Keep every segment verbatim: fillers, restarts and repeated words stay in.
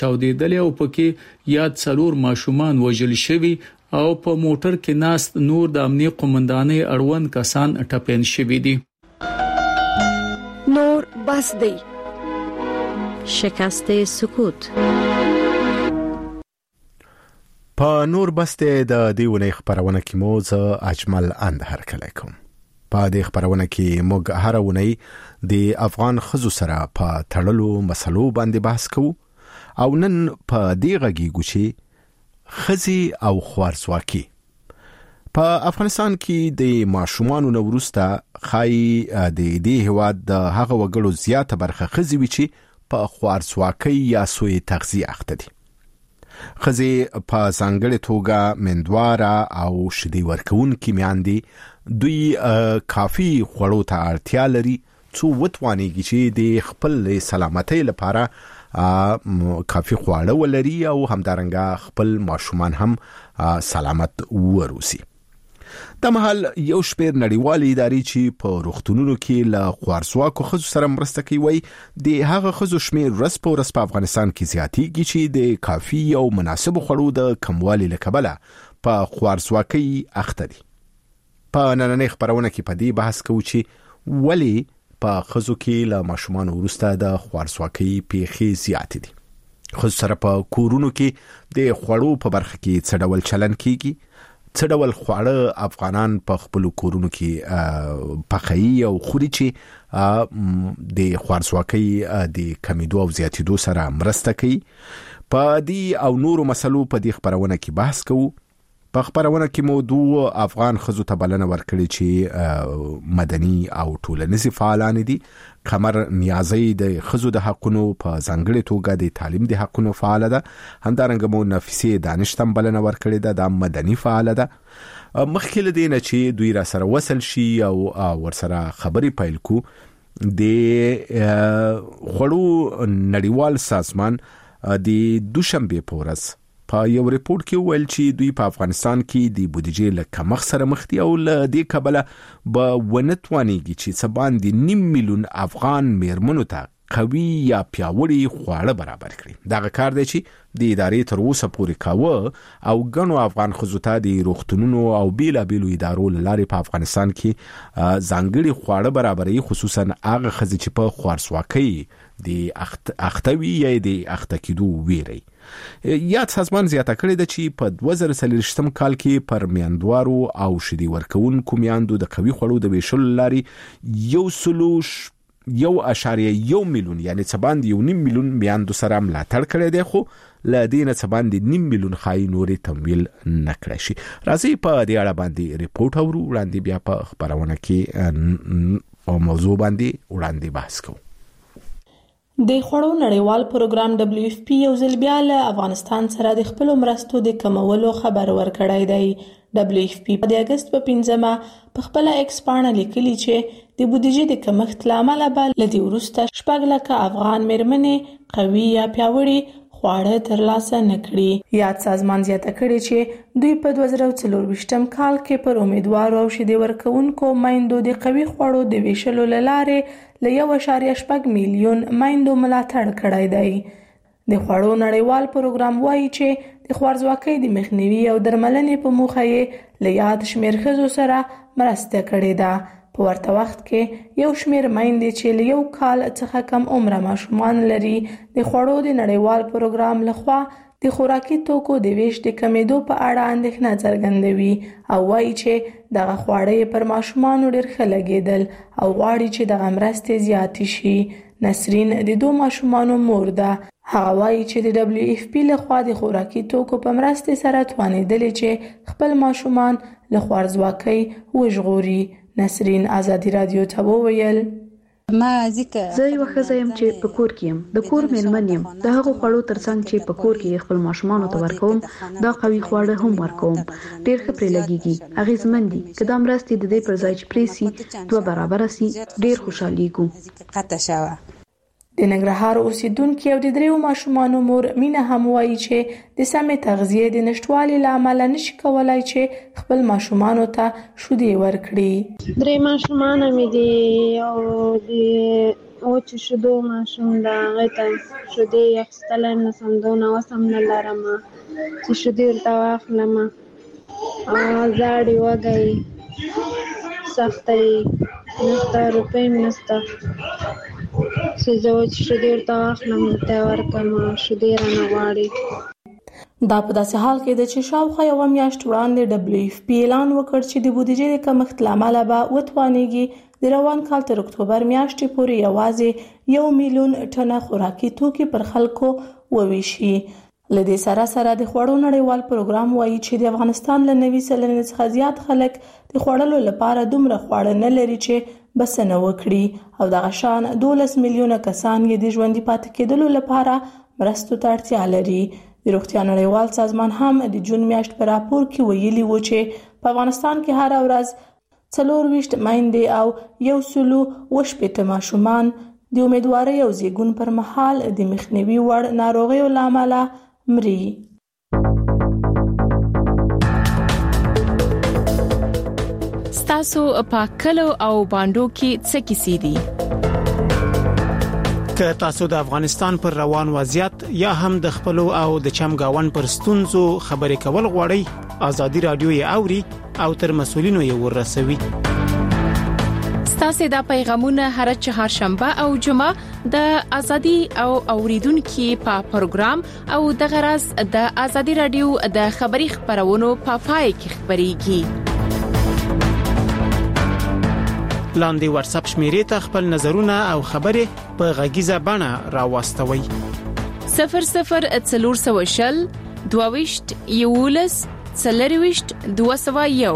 تودیدل او پکې یاد څلور ماشومان وژل شوي او په موټر کې ناست نور د امنیه قومندانۍ اړوند کسان ټپین شوي دي. نور بس دی. شکست سکوت. په نور بس دی د دیونه خبرونه کې مو ز اجمل اند هر کله کوم. په دې خبرونه کې موږ هر ونه د افغان خزو سره په تړلو مسلو باندې بحث کوو او نن په دې غږیږو چې خزي او خوارزواکي په افغانستان کې د ماشومانو نورسته خای د دې هواد د هغه وګړو زیاته برخه خزي وي چې په خوارزواکي یا سوء تغذیه اخته دي. خزي په ځانګړې توګه مندواره او شدي ورکون کې میاندي دوی کافي خوړو ته اړتیا لري څو وتوانيږي چې د خپل سلامتۍ لپاره کافي خواړه ولري او همدارنګه خپل ماشومان هم سلامت وروسي. د مهال یو شپیر نړیوالې ادارې چې په روغتونونو کې له خوارزواکو خزو سره مرسته کوي د هغه خزو شمیر ورځ په ورځ په افغانستان کې زیاتېږي چې د کافي او مناسب خوړو د کموالي له کبله په خوارزواکۍ اخته دي. په نننۍ خبرونه کې په دې بحث کوو چې ولی په خزو کې له ماشومان وروسته د خوارزواکۍ پیښې زیاتې دي. خزو سره په کورونو کې د خوړو په برخه کې څه ډول چلن کیږي، څه ډول خواړه افغانان په خپل کورونو کې پخایي او خوري چې د خوارزواکۍ د کمیدو او زیاتېدو سره مرسته کوي. په دې او نورو مسلو په دې خبرونه کې بحث کوو. په خبرونه کې مو دوه افغان خزو ته بلنه ورکړي چې مدني او ټولنیزي فعالان دي. قمر نیازی د خزو د حقونو په ځانګړې توګه د تعلیم د حقونو فعال ده. همدارنګه مو نفیسه دانش تم بلنه ورکړي ده د مدني فعال ده. مخکې له دې نه چې دوی را سره وصل شي او ورسره خبري پیل کو د خړو نړیوال سازمان د دوشنبه په ورځ په یو ریپورت کې ویل چې دوی په افغانستان کې د بودیجې له کمښت سره مخ دي او له دې کبله به ونتوانيږي چې څه باندې نیم میلیون افغان میرمنو ته قوي یا پیاوړي خواړه برابر کړي. دا کار دی چې د ادارې تر اوسه پورې کاوه او ګڼو افغان خزو ته د روغتونونو او بیلابیلو ادارو له لارې په افغانستان کې ځانګړي خواړه برابري، خصوصا هغه خزې چې په خوارزواکۍ د اختوي یا د اخته کېدو ویري. یاد سازمان زیاته کړې ده چې په دوه زره څلوېښتم کال کې پر میندوارو او شدي ورکوونکو میندو د قوي خوړو د ویشلو لارې یو سلوش یو اشاریه یو میلیون یعنی څه باندې یو نیم میلیون میندو سره ملاتړ کړی دی، خو له دې نه څه باندې نیم میلیون خای نورې تمویل نه کړی شي. راځئ په دې اړه باندې ریپورت اورو، وړاندې بیا په خبرونه کې په موضوع باندې وړاندې بحث کوو. د خوړو نړیوال پروګرام دبليو اف پی یو ځل بیا له افغانستان سره د خپل مرستو د کمولو خبر ورکړی دی. دبليو اف پی په اگست په پنځمه په خپل ایکس پاڼه لیکلي چې د بودیجې د کمښت له امله به له دې وروسته شپږ لکه افغان میرمنې قوي یا پیاوړي خواړه ترلاسه نه کړي. یاد سازمان زیاته کړې چې دوی په دوه زره څلورویشتم کال کې پر امیدوارو او شیدې ورکوونکو میندو د قوي خوړو د ویشلو له لارې له یو اشاریه شپږ میلیون میندو ملاتړ کړی دی. د خوړو نړیوال پروګرام وایي چې د خوارزواکۍ د مخنیوي او درملنې په موخه یې له یاد شمېر ښځو سره مرسته کړې ده. په ورته وخت کې یو شمېر میندې چې له یو کال څخه کم عمره ماشومان لري د خوړو د نړیوال پروګرام لخوا د خوراکي توکو د ویش د کمیدو په اړه اندېښنه څرګندوي او وایي چې دغه خواړه پر ماشومانو ډېر ښه لګېدل او غواړي چې دغه مرستې زیاتې شي. نسرین د دوه ماشومانو مور ده. هغه وایي چې د دبليو اف پی لخوا د خوراکي توکو په مرستې سره توانېدلې چې خپل ماشومان له خوارزواکۍ وژغوري. نسرین ازادي رادیو ته وویل زه یو ښځه یم چې په کور کې یم، د کور میرمن یم. د هغو خوړو ترڅنګ چې په کور کې خپل ماشومانو ته ورکوم دا قوي خواړه هم ورکوم. ډېر ښه پرې لګیږي، اغېزمن دي. که دا مرستې د دې پر ځای چې پرې سي دوه برابره سي ډېر خوشحالېږو. د ننګرهار اوسیدونکي او د دریو ماشومانو مور مینه هم وایي چې د سمې تغذیې د نشټوالي له امله نشي کولای چې خپل ماشومانو ته شیدې ورکړي. درې ماشومان مې دي او د او چې شیدو ماشوم د هغې ته شیدې اخیستلی نه سم دونه وس هم نه لرم چې شیدې ورته واخلم زاړې وږی سخته یې نشته روپۍ هم نشته چې زه چې شیدې ورته واخلم ورته یې ورکړم شیدې رانه غواړي. دا په داسې حال کې ده چې شاوخوا یوه میاشت وړاندې ډبلیو اف پی اعلان وکړ چې د بودیجې د کمښت له امله به وتوانېږي د روان کال تر اکتوبر میاشتې پورې یوازې یو میلیون ټنه خوراکي توکي پر خلکو وویشي. له دې سره سره د خوړو نړیوال پروګرام وایي چې د افغانستان له نوي سلنې څخه زیات خلک د خوړلو لپاره دومره خواړه نه لري چې بسنه وکړي او دغه شان دولس میلیونه کسان یې د ژوندي پاتې کېدلو لپاره مرستو ته اړتیا لري. د روغتیا نړیوال سازمان هم د جون میاشت په راپور کې ویلي و چې په افغانستان کې هر ورځ څلور ویشت میندې او یو سلو اووه شپېته ماشومان د امیدوارۍ او زیږون پر مهال د مخنیوي وړ ناروغیو له امله مري. ستاسو په کلو او باندو کې څه کیسې دي؟ که تاسو د افغانستان پر روان وضعیت یا هم د خپلو او د چمګاون پر ستونزو خبرې کول غواړئ، ازادي رادیو یې اوري او تر مسولینو یې ورسوي. ستاسو د پیغامونه هر چهارشنبه او جمعه د ازادي او اوریدونکو په پروګرام او د غرض د ازادي رادیو د خبري خبرونو په پای کې خبريږي. لاندې واتس اپ شمیرې ته خپل نظرونه او خبرې په غږیزه بڼه راوستوي. صفر صفر څلور سوه شل دوه ویشت یولس څلور ویشت دوه سوه یو.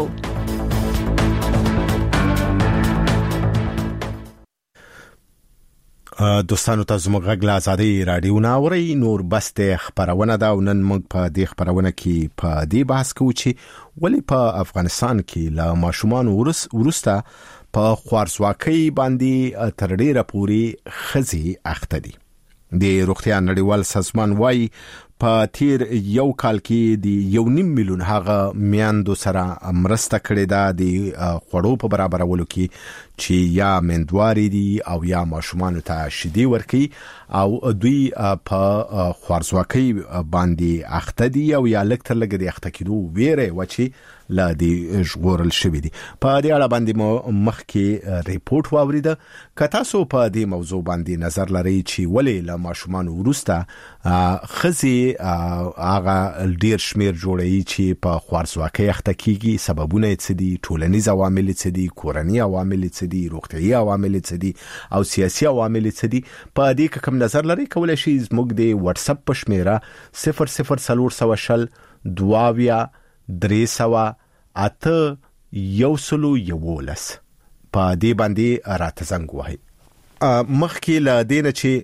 دوستانو تاسو موږ غږ له ازادي رادیو نه اورئ. نور بسته خبرونه دا نن موږ په دې خبرونه کې په دې بحث کوو چې ولې په افغانستان کې لا ماشومان ورس ورسته په خوارزواکۍ باندې تر ډیره پوري خزي اخته دي. د روغتیا نړیوال سازمان وايي په تیر یو کال کې د یو نیم میلیون هغه میاندو سره مرسته کړې ده د خوړو په برابرولو کې چې یا مندواري دي او یا ماشومان ته شیدې ورکي او دوی په خوارزواکۍ باندې اخته دي او یا لکه تر لګ د اخته کېدو ویره و چې لا دی ژغورل شوی دي. په دې اړه باندې مو مخکې ریپورت واوریده. که تاسو په دې موضوع باندې نظر لرئ چې ولې له ماشومان ورسته خزي هغه ډیر شمیر جوړي چې په خوارزواکۍ اخته کیږي، سببونه څه دي، ټولنیز عوامل څه دي، کورنۍ عوامل څه دي، روغتیايي عوامل څه دي او سیاسي عوامل څه دي، په دې کې کوم نظر لرئ کولای شئ زموږ د واتس اپ په شمیره صفر صفر څلور سوه شل دواویا درې سوه اته یو سلو یولس په دې باندې راته زنګ وهئ. مخکې له دې نه چې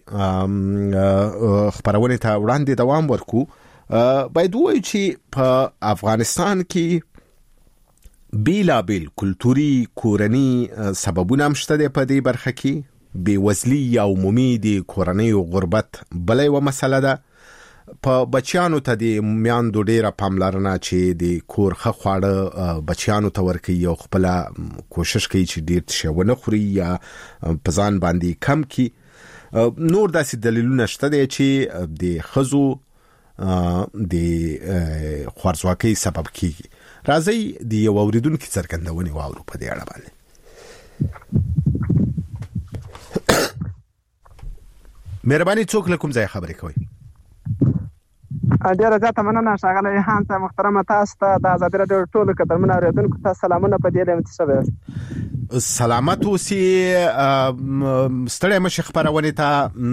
خبرونه ته وړاندې دوام ورکو، باید وایو چې په افغانستان کې بیلابیل کلتوري کورنۍ سببونه هم شته په دې برخه کې. بېوزلي یا عمومي د کورنۍ غربت بلې و مسله ده. په بچیانو ته د میاندو ډیره پاملرنه چې د کور ښه خواړه بچیانو ته ورکوي او خپل کوشش کوي چې ډیر څه ونه خوري یا په ځان باندې کم کړي. نور داسې دلیلونه شته دي چې د ښځو د خوارزواکۍ سبب کیږي. راځي د یو اوریدونکو څرګندونې واورو په دې اړه باندې. مهرباني څوک له کوم ځای خبرې کوي؟ ډیره زیاته مننه ښاغلی هانس محترمه، تاسو ته د ازادي راډیو ټولو قدرمنو اورېدونکو ته سلامونه په دې لمت شوه. سلامت اوسئ. ستړی مشه خبرونه ته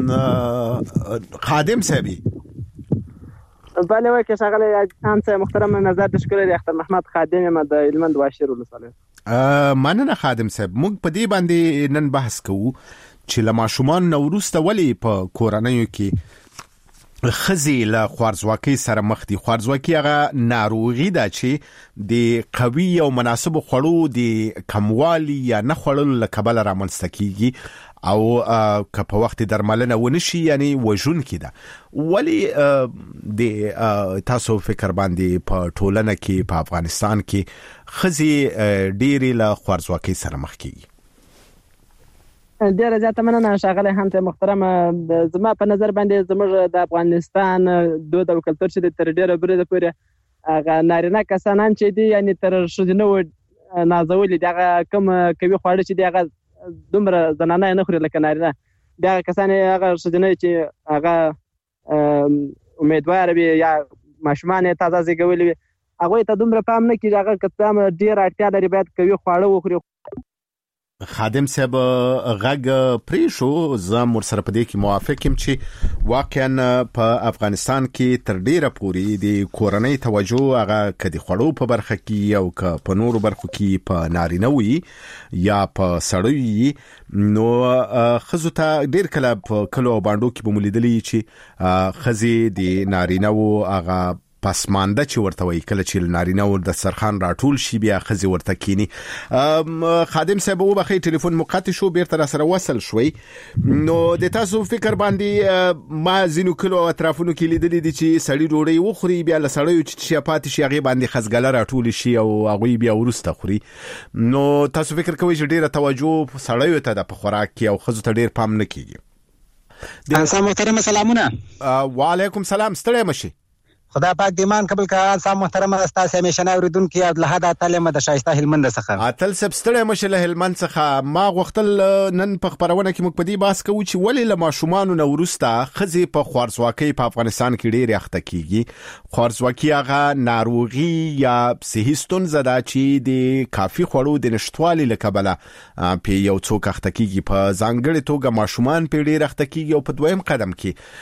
خادم صاحب. بله وای که ښاغلی هانس محترمه، نظر د شکر د اختر محمد خادم یم د هلمند واشیر ولسوالۍ. مننه خادم صاحب. موږ په دې باندې نن بحث کوو چې له ماشومان نه وروسته ولې په کورنیو کې خزي له خوارزواکۍ سره مخ دي. خوارزواکۍ هغه ناروغي ده چې د قوي او مناسب خوړو د کموالي یا نه خوړلو له کبله رامنځته کیږي او که په وخت درملنه ونشي یعنی وژونکې ده. ولی د تاسو فکر باندې په ټولنه کې په افغانستان کې خزي ډېرې له خوارزواکۍ سره مخ کیږي؟ ډیره زیاته مننه ښاغلی همت محترم. زما په نظر باندې زموږ د افغانستان دود او کلتور چې تر ډیره بریده پورې هغه نارینه کسانان چې دي یعنی تر ښځینه نازولي دي، هغه کوم کوي خواړه چې دي هغه دومره زنانه نه خوري لکه نارینه. بیا هغه کسان هغه ښځینه چې هغه امیدوار وي یا ماشومان یې تازه زیږولي وي هغوی ته دومره پام نه کېږي. هغه که هم ډېر اړتیا لري باید کوي خواړه وخوري. خادم صاحب غږ پرې شو، زه ورسره په دې کې موافق یم چې واقعا په افغانستان کې تر ډیره پورې د کورنۍ توجه هغه کدي خړو په برخه کې او که په نورو برخو کې په نارینه وي یا په سړی نو خزو ته ډیر کله په کلو باندې کې بمولیدلی چې خزي د نارینه وو هغه پسمانده چې ورته وي کله چې نارینه ور د سرخان راټول شي بیا خزي ورته کینی. خادم صاحب و بخې ټلیفون مقطع شو بیرته را سره وصل شوي. نو د تاسو فکر باندې ما زینو کلو اطرافونو کې لیدلې دي چې سړی ډوړی وخوري بیا لسړی چې شپات شي هغه باندې خزګله راټول شي او هغه بیا ورسته خوري. نو تاسو فکر کوئ چې ډیره توجه سړیو ته د خوراک کې او خزو ته ډیر پام نه کیږي؟ السلام محترم سلامونه. وعلیکم سلام، ستړی مشي. خدا پاک دیمان قبل کا سلام محترم استاد همیشنه اوریدونکو عبد الحد اتل مد شایسته هلمند څخه. اتل سب ستړی مشه له هلمند څخه. ما غوښتل نن په خبرونه کې مقپدی باس کوي چې ولې له ماشومان نو ورسته خزي په خوارزواکۍ په افغانستان کې ډېر اخته کیږي. خوارزواکۍ هغه ناروغي یا صحي ستونزه ده چې د کافي خوړو د نشټوالي لکبله په یو څوک اخته کیږي. په ځانګړي توګه ماشومان په ډېر اخته کیږي او په دویم قدم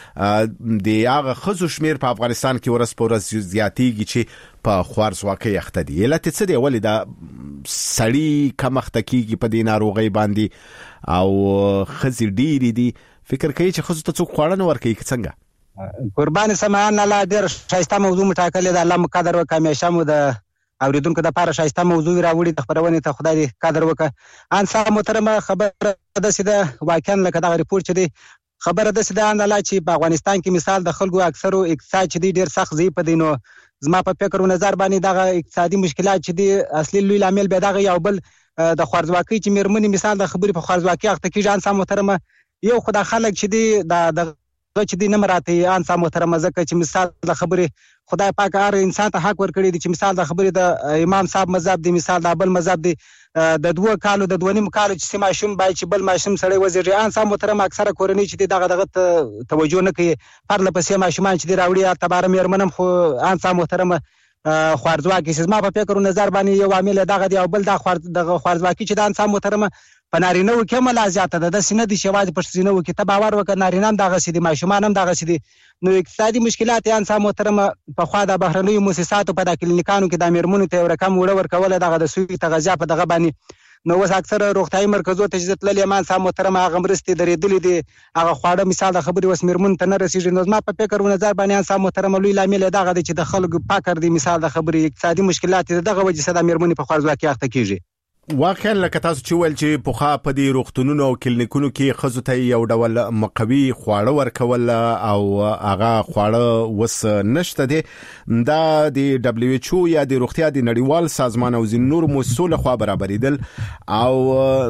کې د هغه خزو شمیر په افغانستان کې ورس پورس زیاتیږي چې په خوارزواکۍ اخته دي. علت څه دی؟ ولې دا سړی کم اخته کیږي په دې ناروغۍ باندې او خزي ډېری دي؟ فکر کوي چې خزو ته څوک خواړه نه ورکوي که څنګه؟ قربان سمعان الله ډېر شایسته موضوع مټاکلې ده. الله مقدر وکړه همیشه مو د اوریدونکو د لپاره شایسته موضوع راوړي د خبرونې ته خدای دې قدر وکړه. ان سلام محترم خبر ده سیده واقعا لکه دا ریپورت چې دی خبره ده سیده ان الله چې په افغانستان کې مثال د خلکو اکثرو اقتصاد چې دی ډیر سخت ضعیف دی. نو زما په فکر او نظر باندې دغه اقتصادي مشکلات چې دی اصلي لوی عامل به دغه یو بل د خوارزواکۍ چې میرمنې مثال د خبرې په خوارزواکۍ اخته کیږي. ان سلام محترم یو خدای خلک چې دی د چې دی نه مراته ان سلام محترم ځکه چې مثال د خبرې خدای پاک هر انسان ته حق ورکړي دي چې مثال د خبرې د امام صاحب مذهب دی، مثال د بل مذهب دی، د دوه کالو د دوه نیم کالو چې سیمه شوم باید چې بل ماشوم سړی وزیږي. ان سلام محترم اکثره کورنۍ چې دغه دغه توجه نه کوي پرله پسې ماشومان چې دی راوړي اعتبار میرمنم خو ان سلام محترم خوارزواکۍ چې زما په فکر او نظر باندې یو عامل دغه دی او بل د خوارزواکۍ چې د ان سلام محترم په نارینه و کې ملا زیاته ده د سینه دي شواز په سینه و کې ته باور وکړه نارینه هم دغه سي دي ماشومان هم دغه سي دي. نو اقتصادي مشکلات ان سلام محترم په خوا د بهرنیو مؤسساتو په د کلینیکانو کې د میرمنو ته رقم وړ ورکول دغه د سوي تغذیه په دغه باندې. نو اوس اکثره روغتيایي مرکزو ته چې تللې مان سلام محترم هغه مرستې درېدلې دي هغه خواړه مثال د خبرې وس میرمن ته نه رسیږي. نو زما په فکر او نظر باندې ان سلام محترم لوی لامل دغه چې د خلکو پاکر دي مثال د خبرې اقتصادي مشکلات دغه وجه سره میرمن په خوارزواکۍ اخته کیږي. واقعا لکه تاسو چې ول چې په خا په دې روغتونونو او کلینیکونو کې خزو ته یو ډول مقوي خواړه ورکول او هغه خواړه وس نشته دي. دا د دبليو ایچ او یا د روغتیا د نړیوال سازمان او ځینو نور مؤسسو له خوا برابرېدل او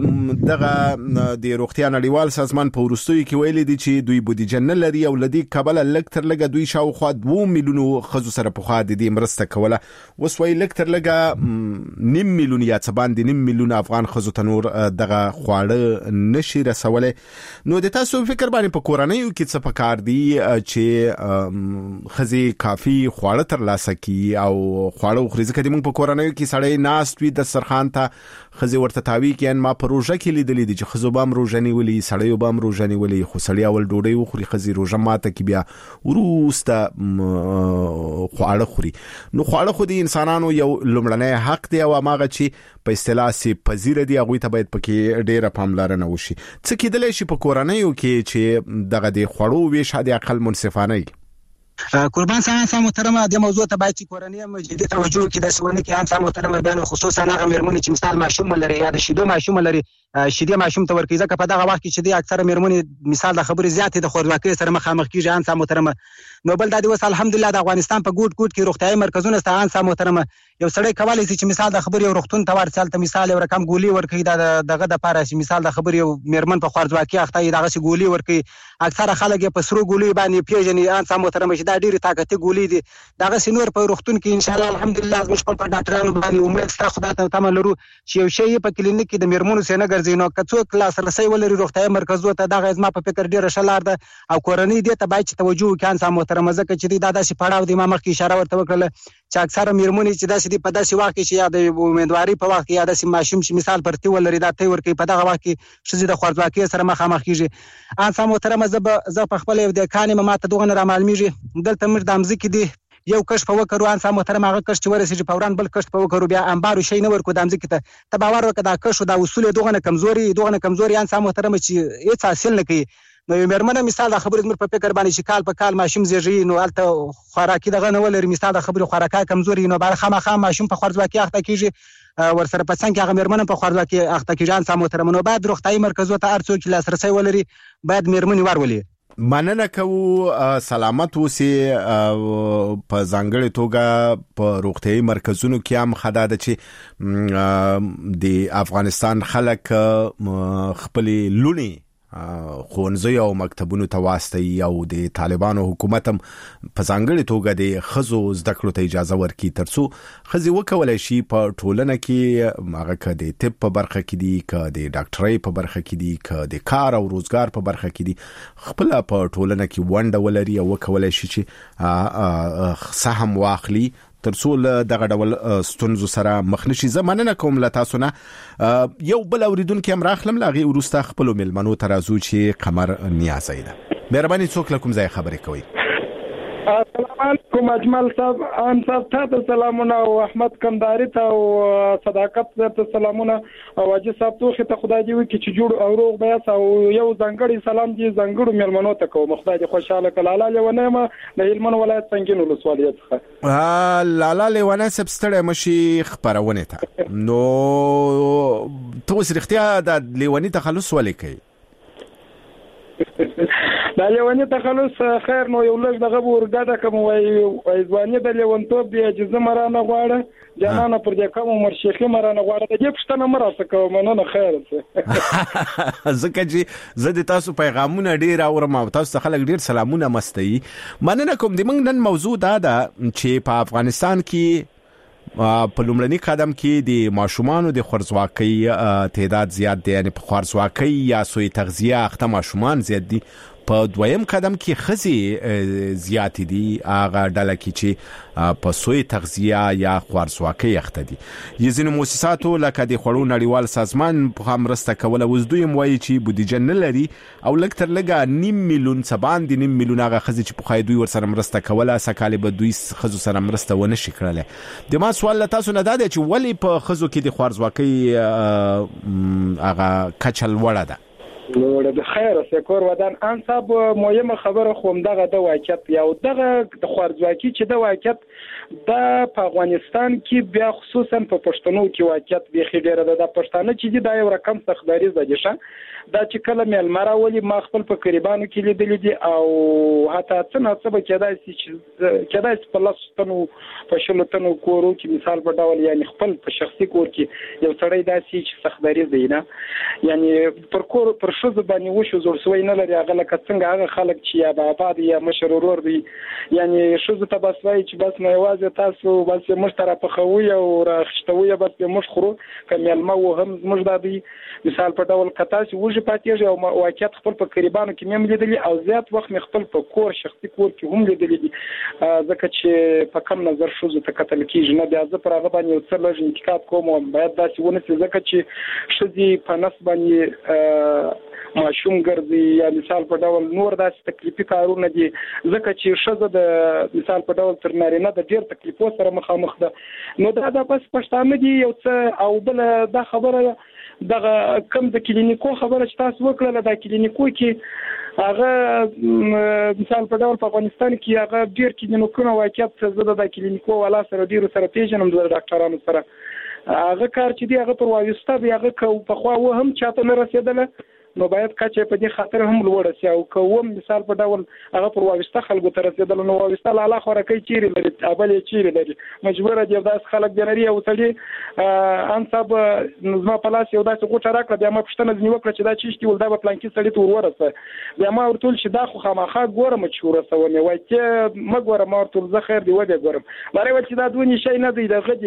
دغه د روغتیا نړیوال سازمان په ورستوي کې ویلي دي چې دوی بودیجه نه لري او لدی کابل لکتر لګه دوی شاوخوا دوه میلیونو خزو سره په خا د دې مرسته کوله. وس وی لکتر لګه نیم میلیون یا څه باندې نیم میلیون افغان خزو ته نور دغه خواړه نشي رسوله. نو د تاسو فکر باندې په کورنیو کې څه پکار دي چې خزي کافي خواړه تر لاسه کی او خواړه خوري؟ ځکه موږ په کورنیو کې سړی ناست وي د سرخان ته خزي ورته تاوي کې ما په روزه کې لیدلې دي چې خزو بام روزنی ولي سړی بام روزنی ولي خو سړی اول ډوډۍ وخوري خزي روزه ماته کې بیا ورسته خواړه خوري. نو خواړه خو د انسانانو یو لومړنی حق دی او هغه چې په اصطلاح سي پذیر دي هغه ته باید پکې ډیره پاملرنه وشي. څه کېدلی شي په کورنیو کې چې دغه د خوړو ویش د عقل منصفانه وي؟ قربان سان محترمه د موضوع ته باید کورنۍ مجدي توجه کړي د سونه کې ان سان محترمه بیان خصوصا هغه مېرمنې چې مثال ماشوم لري یا د شیدو ماشوم لري شیدې ماشوم ته ورکړي ځکه په دغه وخت کې چې د اکثره مېرمنې مثال د خبرې زیاتې د خوراکي سره مخامخ کیږي ان سان محترمه نو بل د دې وس الحمدلله د افغانستان په ګوټ ګوټ کې روغتيایي مرکزونه ست ان سان محترمه یو سړی کولای شي چې مثال د خبرې یو روغتون ته ورسال ته مثال یو رقم ګولي ورکړي دغه د پاره چې مثال د خبرې یو مېرمن په خوارځواکي اخته دغه شي ګولي ورکړي اکثره خلک په سرو ګولي باندې پیژني ان سان محترمه چې دا ډېری طاقتي ګولي دي دغه سينور په روغتون کې ان شاء الله الحمدلله موږ خپل په ډاکټرانو باندې امید ستا خدای ته تمه لرو چې یو شی په کلینیک کې د مېرمنو سینه ګرځي نو کڅو کلاس رسي ولري روغتيایي مرکزو ته دغه ازما په فکر ډیره شلار ده او کورنۍ دې ته باید توجه وکړي ان سان محترمه ځکه چې دا داسې پړاو دی ما مخکې اشاره ورته وکړه چې اکثره مېرمنې چې داسې په داسې وخت کې چې یا د امیدواري په وخت کې یا داسې ماشوم چې مثال پرتی ولري دا ته ورکړي په دغه وخت کې ښځې د خوارځواکۍ سره مخامخ کیږي ان سان محترمه زه په خپل یو د کانې ماته دغه نه رامعلومیږي دلته موږ د امځکې دی یو کښ په وکړو ان سان محترمه هغه کښ چې ورسېږي فوران بل کښ په وکړو بیا انبارو شي نه ورکو د امځکې ته ته باور وکړه دا کښ دا اصول دغه نه کمزوري دغه نه کمزوري ان سان محترمه چې هیڅ حاصل نه کوي نو یو مېرمنه مثال د خبرې زموږ په فکر باندې چې کال په کال ماشوم زیږي نو هلته خوراکي دغه نه ولري مثال د خبرې خوراکي کمزوري نو بار خامخا ماشوم په خوارځواکۍ اخته کیږي ورسره په څنګ کې هغه مېرمنه په خوارځواکۍ اخته کیږي ان سان محترمه نو باید روغتيایي مرکزو ته هر څوک لاسرسي ولري باید مېرمنې ورولي مننه کوو سلامت اوسئ په ځانګړې توګه په روغتيایي مرکزونو کې هم خدای چې د افغانستان خلک خپل لونی خونځي او مکتبونو ته واسطي او د طالبانو حکومت هم په ځانګړې توګه د خزو زده کړو ته اجازه ورکړي ترڅو خزي وکولای شي په ټولنه کې هغه ک د طب په برخه کې دي ک د ډاکټرۍ په برخه کې دي ک د کار او روزګار په برخه کې دي خپل په ټولنه کې ونډه ولري او وکولای شي چې سهم واخلي ترڅو دغه ډول ستونزو سره مخ نشي. زمانه کوم له تاسو نه یو بل اوریدونکو هم راخلم لاغي ورسته خپل ملمنو ترازو چې قمر نیازی ده. مهرباني څوک لکم ځای خبرې کوي. السلام علیکم اجمل صاحب ان صاحب ته سلامونه او احمد کنداری ته او صداقت ته سلامونه او اجي صاحب ته ته خدای دې وکړي چې جوړ او روغ بیاس او یو ځنګړی سلام دې ځنګړو مېلمنو ته کوم خدای دې خوشاله کړه. لاله لیونه ما د هلمند ولایت څنګه نو لسوالیا څخه ها لاله لیونه سبستړې مشي خبرونه ته نو توس رښتیا د لیونی تخلص ولې کوي دا لیونی تخلص خیر نو یو لږ دغه ورګاده کوم وای ځواني د لیونتوب دی چې زمرانه غواړه جنانه پر دې کوم عمر شیخي مرانه غواړه د دې پښتنه مراسته کوم نه نه خیر څه زکه چې زه د تاسو پیغامونه ډیر اورم او تاسو خلک ډیر سلامونه مستي مننه کوم د موږ نن موضوع دا ده چې په افغانستان کې په لومړني قدم کې د ماشومانو د خوارځواکۍ تعداد زیات دی یعنی په خوارځواکۍ یا سوی تغذیه اخته ماشومان زیات دي په دویم قدم کې خزي زیات دي هغه ډله کې چې په سوی تغذیه یا خوارځواکۍ اخته دي. یزینو مؤسساتو لکه د خړو نړیوال سازمان په امرسته کوله وزدوی موي چې بودیجه نه لري او لکتر لګه نیم میلیون سبان دي نیم میلیون هغه خزي چې په خایدوی ور سره امرسته کوله سکاله به دوی خزو سره امرسته ونه شي کړله. د ما سوال تاسو نه دا چې ولی په خزو کې د خوارځواکۍ هغه کچل وړه ده نو د خیر سکور ودان ان صاحب مهمه خبره خوم دغه د واقعیت یو دغه د خوارځواکۍ چې د واقعیت د په افغانستان کې بیا خصوصا په پښتنو کې واقعیت به خډيره ده د پښتانه چې دا یو رقم تخداري زده شه دا چې کله ملمره ولي ما خپل په قریبانو کې لیدل دي او حتی څنګه څه به کېدای شي چې کېدای شي په لاسونو په شلوتونو کورو کې مثال په ډول یعنی خپل په شخصي کور کې یو سړی داسي چې تخداري دی نه یعنی پر کور پر شوز باندې وشو زور سوی نه لري هغه لکه څنګه هغه خلک چې یا بابا دی یا مشر ورور دی یعنی شوز ته بس وای چې بس نه یوازې تاسو بس مشترک په خوي او راخشتوي بس مش خرو کمل ما وهم موږ د دې مثال په ډول کتا چې وجه پاتېږي او واقعیت خپل په قریبانو کې مې لیدلې او زیات وخت مې خپل په کور شخصي کور کې هم لیدلې دي ځکه چې په کم نظر شوز ته قتل کیږي نه بیا زه پر هغه باندې یو څه لږ انتقاد کوم باید داسې ونه چې ځکه چې شذي په نس باندې ماشوم ګرځي یا مثال په ډول نور داسې تکلیفي کارونه دي ځکه چې ښځه د مثال په ډول تر نارینه د ډېر تکلیفو سره مخامخ ده. نو دا د بس پښتانه دي یو څه او بل دا خبره دغه کم د کلینیکو خبره چې تاسو وکړه د کلینیکو کې هغه مثال په ډول په افغانستان کې هغه ډیر کلینیکونه واقعیت زده د کلینیکو ولا سره ډیر سره پیژنم د ډاکټرانو سره هغه کار چې دی هغه پر وایسته دی هغه کو په خوا و هم چاته نه رسیدله نو باید کچې په دې خاطر هم لوړ شي او کوم مثال په ډول هغه پر وایسته خلکو ته رسیدل نو وایسته لاله خو راکې چیرې لري ابل چیرې لري مجبور دي داس خلک جنري او تړي ان صاحب نظم په لاس یو داسې غوټه راکړه بیا ما پښتنه ځنی وکړه چې دا چیشتي ول دا په پلان کې سړی ته ورورسه بیا ما ورتول چې دا خو خامخا ګورم چې ورسونه وای چې مګوره ما ورتول زه خیر دی ودی ګورم ماره و چې دا دونی شي نه دی دغه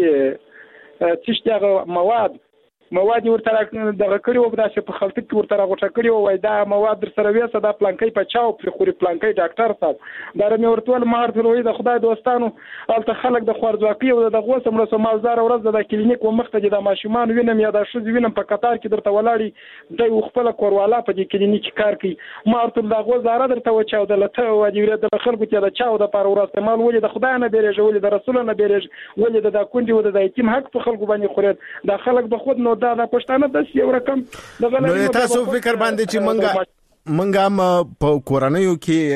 دي چیشتي مواد مواد ورته دغه کړي و داسې په خلطه کې ورته راغوټه کړي وای دا مواد در سره وېسه دا پلانکې په چاو پر خوري پلانکې ډاکټر صاحب دا مې ورتول مار ته وای د خدای دوستانو الته خلک د خوارځواکي او د غوسه مړه سمالدار ورځ د کلینیک و مخته د ماشومان وینم یا د شوز وینم په قطار کې درته ولاړی د خپل کوروالا په دې کلینیک کار کوي مار ته د غوزاره درته و چاو د لته و دی د خلکو ته د چاو د پر ورځ استعمال ولې د خدای نه بیرېږي ولې د رسول نه بیرېږي ولې د کونډي و د یتیم حق په خلکو باندې خوري د خلک د خود نو دا د پښتانه د یو رقم نو تاسو فکر باندې چې منګه منګه هم په کورنیو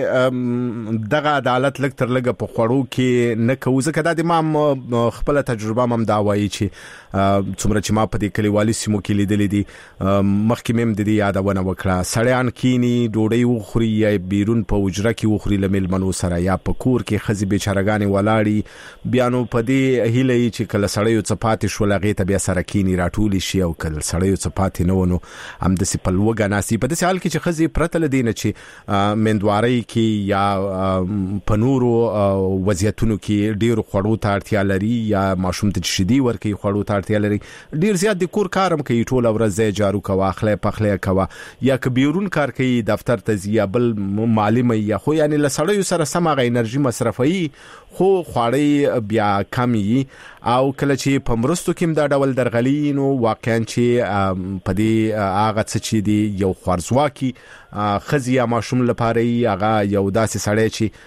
کې دغه عدالت لک تر لګه په خړو کې نه کوي ځکه د امام خپل تجربه هم دا وایي چې څومره چې ما په دې کلیوالي سیمو کې لیدلې دي مخکې مم د دې یادونه وکړه سړیان کینی ډوډۍ وخوري یا بیرون په وجره کې وخوري لمل منو سره یا په کور کې خزي بیچارهګانی ولاړی بیانو په دې هیله چې کله سړیو صفات شو لغې ته بیا سره کینی راټول شي او کله سړیو صفات نه ونو هم د سپل وګا ناسي په دې حال کې چې خزي پرتل دینه چې مندواري کې یا پنورو وضعیتونو کې ډیر خړو ته اړتیا لري یا ماشوم ته شدي ورکی خړو ته اړتیا لري ډیر زیات د کور کارم کوي ټول ورځ جارو کوا اخله پخله کوا یا کبیرون کار کوي دفتر ته زییا بل معلم یا خو یعنی لسړیو سره سمغه انرژي مصرفي خو خواړی بیا کمی او کله چې په مرستو کې دا ډول درغلینو واقعا چې په دې هغه څه چې دی یو خورزواکي خزي یا ماشوم لپاره هغه یو داسې سړی چې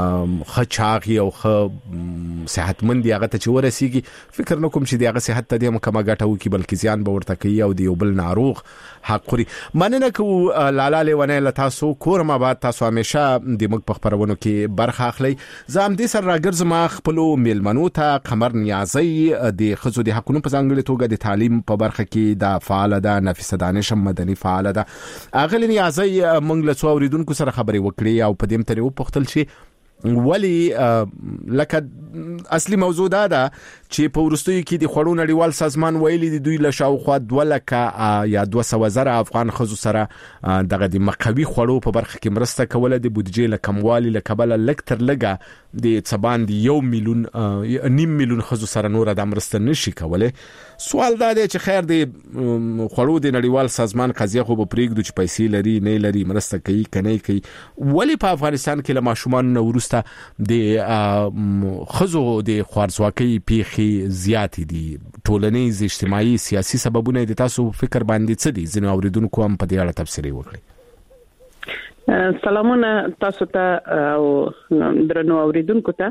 خچاغي او خ صحتمند هغه ته چې ورسیږي فکر نکوم چې دغه صحت ته د مکمه غټو کې بلکې زیان به ورته کوي او د یو بل ناروغ حق خوري مننه کو لالا لیونه لتا سو کورما بعد تاسو همیشه د مک په خبرونو کې برخه اخلي زم دې سر راګرځم خپل میلمنو ته قمر نیازي د خزو د حقونو په ځانګړي توګه د تعلیم په برخه کې د فعال ده نفیسه دانش مدني فعال ده اغلی نیازي موږ له څو اوریدونکو سره خبرې وکړې او په دې متریو پختل شي ولی لکه اصلي موضوع دا ده چې په ورستوي کې د خړو نړیوال سازمان ویلي د دوی له شاوخوا دوه لکه یا دوه سوه زره افغان خزو سره دغه د مقوي خړو په برخه کې مرسته کوله د بودیجې له کموالي له کبل لکتر لګه د څبان د یو میلیون نیم میلیون خزو سره نور د مرسته نشي کوله سوال دا دی چې خیر د خړو د نړیوال سازمان قضیه خو په پریږدو چې پیسې لري نه لري مرسته کوي کنه کوي ولی په افغانستان کې له ماشومان نورسته د خزو د خوارزواکي پیخي زیات دي ټولنیز اجتماعي سیاسي سببونه د تاسو فکر باندې څه دي ځنه اوریدونکو هم په دې اړه تفسیر وکړي سلامونه تاسو ته او درنو اوریدونکو ته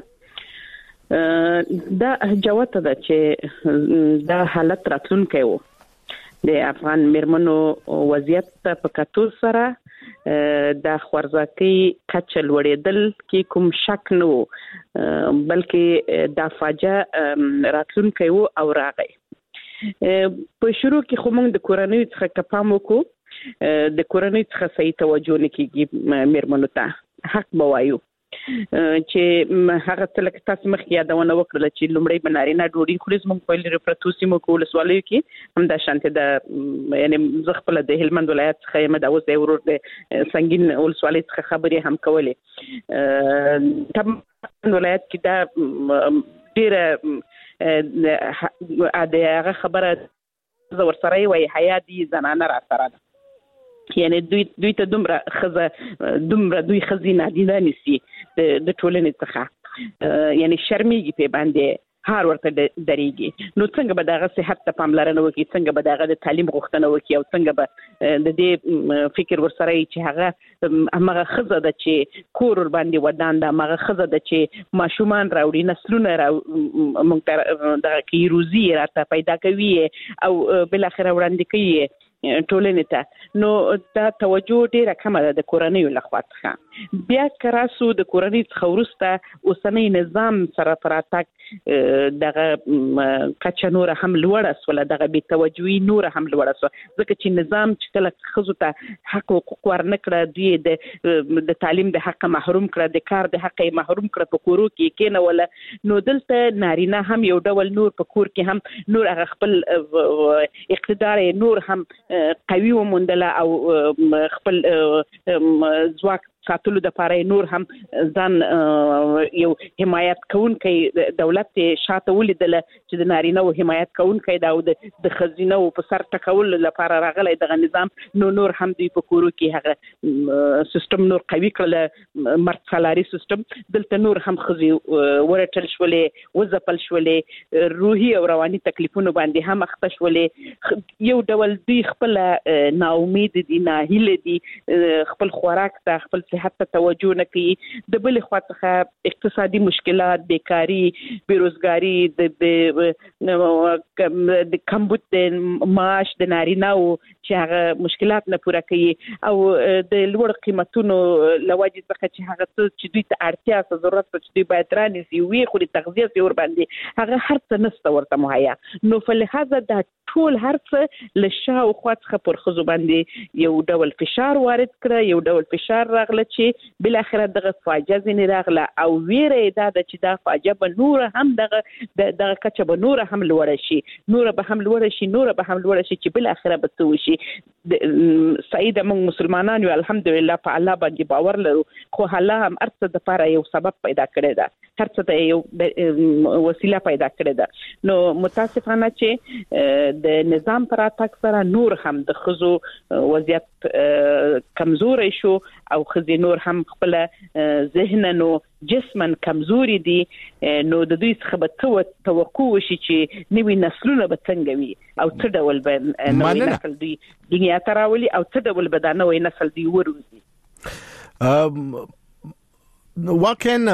دا جوته ده چې دا حالت راتلونکي وو د افغان مرمنو وضعیت په کتو سره د خورزاکي کچل وړېدل کې کوم شک نه وو بلکې د فاجعه راتلونکي وو او راغی په شروع کې خو موږ د کورنۍ څخه کپام وکړو د کورنۍ څخه صحیح توجه نه کیږي مرمنو ته حق بوایو چې هغه تلک تاسو مخ یادونه وکړه چې لومړی بنارینه ډوډۍ خوري زموږ په لری پروتوسی مو کول سوالو کې هم د شانته د یعنی زغپل د هلمند ولایت څخه مده اوس د ورور د سنگین اول سوالې څخه خبرې هم کولې تم ولایت کې دا ډیره د هغه خبره زور سره وي حیا دي زنانه را سره ده یعنی دوی دوی ته دومره خزه دومره دوی خزینه دي نه نسی د ټولنې څخه یعنی شرمېږي په باندې هار ورته درېږي نو څنګه به دغه صحت ته پاملرنه وکړي څنګه به دغه د تعلیم غوښتنه وکړي او څنګه به د دې فکر ورسره چې هغه هغه خزه د چې کور ور باندې ودان د هغه خزه د چې ماشومان راوړي نسلونه را مونږ دغه کی روزي راته پیدا کوي او بل اخر وړاندې کوي ټولنې ته نو دا توجه ډیره کمه ده د کورنیو لخوا څخه بیا کراسو د کورنۍ څخه وروسته اوسنی نظام سره پراتک دغه کچه نور هم لوړه سوله دغه بې توجهي نور هم لوړه سوله ځکه چې نظام چې کله ښځو ته حق حقوق ورنکړه دوی د د تعلیم د حق محروم کړه د کار د حق محروم کړه په کورو کې کېنوله نو دلته نارینه هم یو ډول نور په کور کې هم نور هغه خپل اقتدار نور هم قوي وموندله او خپل ځواک ساتلو د پاره نور هم ځان یو حمایت کوونکی دولت شاته ولیدل چې د نارینه او حمایت کوونکی دا د خزینه او په سر ټکول لپاره راغلی دغه نظام نو نور هم دوی په کورو کې هغه سیستم نور قوي کړل مرد سالاري سیستم دلته نور هم خزي ورټل شولې وزپل شولې روحي او رواني تکلیفونو باندې هم اخته شولې یو ډول دوی خپل ناامید دي ناهیله دي خپل خوراک ته خپل صحت ته توجه نه کوي د بل خوا څخه اقتصادي مشکلات بیکاری بیروزګاری د د کمبود د معاش د نارینه او چې هغه مشکلات نه پوره کوي او د لوړ قیمتونو لوجه څخه چې هغه چې دوی ته اړتیا او ضرورت چې دوی باید رانیسي وي خو د تغذیه سي ور باندې هغه هر څه نسته ورته مهیا نو فلهذا دا ټول هر څه لشا او خوا څخه پر خزو باندې یو ډول فشار وارد کړ یو ډول فشار راغله چې بل اخر دغه فاجعه زنی راغله او ویره دا چې دا فاجعه به نور هم دغه دغه کچه به نور هم لوړ شي نور به هم لوړ شي نور به هم لوړ شي چې بل اخر به څه وشي سعید موږ مسلمانان یو الحمدلله په الله باندې باور لرو خو الله هم ارڅ د لپاره یو سبب پیدا کړی دا هر څه ته یو وسیله پیدا کړی دا نو متاسفانه چې د نظام پر اتاک سره نور هم د خزو وضعیت کمزوري شو او خزي نور هم خپل ذهننو جسمن کمزوري دي نو د دوی څخه به توقع وشي چې نوې نسلونه به څنګه وي او څه ډول به نوې نسل دوی دنیا ته راولي او څه ډول به دا نوې نسل دوی وروزي واقعا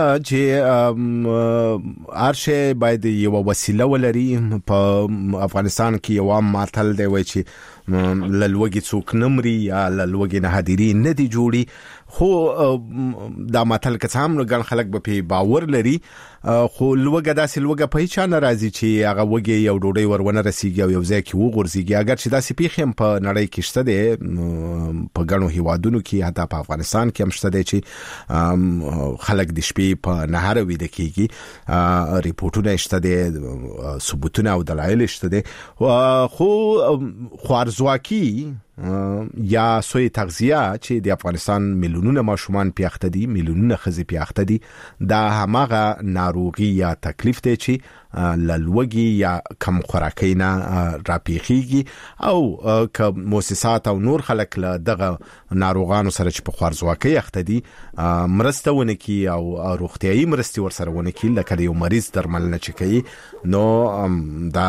چې ارشه باید یو وسیله ولري په افغانستان کې یو عام ماتل دی وای چې للوګي څوک نمري یا للوګي نه حاضری نه دی جوړي خو دا ماتل کڅام نو ګڼ خلک به په باور لري خو لوګه داسې لوګه په هیڅ نه راځي چې هغه وګي یو ډوډۍ ورونه رسیږي او یو ځای کې وغورځيږي اگر چې داسې پیښم په نړۍ کې شته دی په ګڼو هیوادونو کې حتی په افغانستان کې هم شته دی چې خلک د شپې په نهار ویده کیږي ریپورتونه شته دي ثبوتونه او دلایل شته دي خو خوارزواکی یا سوی تغذیه چې د افغانستان میلیونونه ماشومان پیاخته دي میلیونونه خزي پیاخته دي دا همغه ناروغي یا تکلیف دی چې للوګي یا کم خوراکینا راپیخيږي او ک مؤسسات او نور خلک له دغه ناروغانو سره چې په خوارزواکي اخته دي مرستونه کی او روغتيایي مرستي ور سره ونه کی لکه یو مریض درملنه چي نو دا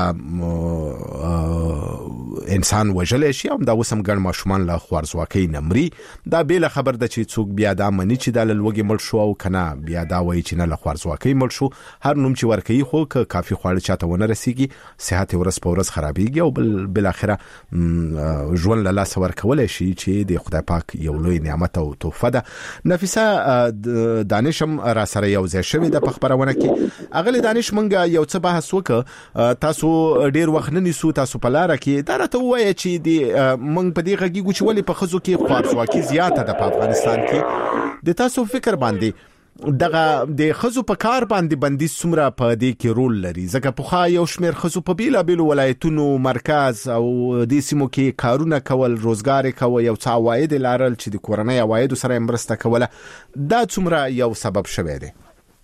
انسان وجل شي او دا وسم ګڼ ماشومان له خوارزواکي نمري دا به خبر د چې څوک بیا دا منی چې د لوګي مل شو او کنه بیا دا وایي چې نه له خوارزواکي مل شو هر نوم چې ورکي خو کافي خواړه چاته ونه رسیږي صحت ورځ په ورځ خرابيږي او بل بل اخره ژوند له لاس ورکول شي چې د خدای پاک یو لوی نعمت او تحفه ده نفیسه دانشم را سره یو ځای شوی د خبرونه کې اغلی دانش منګه یو څه بحث وکړه تاسو ډیر وخت نه نیسو تاسو په لار کې دا راته وایي چې د منګ په دې غږی چې ولې په خزو کې خوارزواکي زیاته ده په افغانستان کې د تاسو فکر باندې دغه د خزو په کار باندې بندي سمره په دې کې رول لري ځکه په خا یو شمیر خزو په بیلا بیل ولایتونو مرکز او د سیمو کې کارونه کول روزګار کول یو څه عواید لرل چې د کورنۍ عواید سره مرسته کوله دا څومره یو سبب شوی دی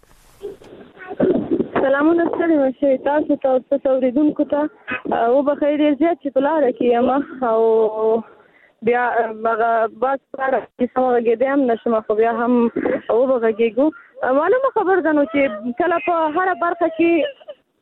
سلامونه ستړي مشه تاسو ته اوریدونکو ته او بخیر زیات چې بلاره کیما او بیا هغه باز پر چې سمه غږیدم نشم خو بیا هم او بغږیګو معلومه خبر ده نو چې کله په هر برخه کې